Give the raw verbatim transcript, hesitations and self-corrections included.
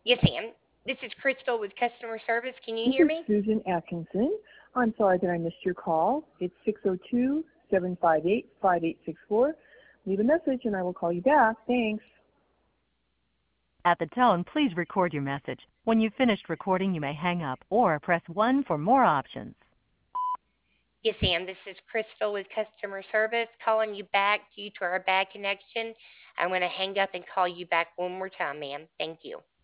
Yes, ma'am. This is Crystal with customer service. Can you This hear is me? Susan Atkinson. I'm sorry that I missed your call. It's six oh two, seven five eight, five eight six four. Leave a message and I will call you back. Thanks. At the tone, please record your message. When you've finished recording, you may hang up or press one for more options. Yes, ma'am. This is Crystal with customer service calling you back due to our bad connection. I'm going to hang up and call you back one more time, ma'am. Thank you.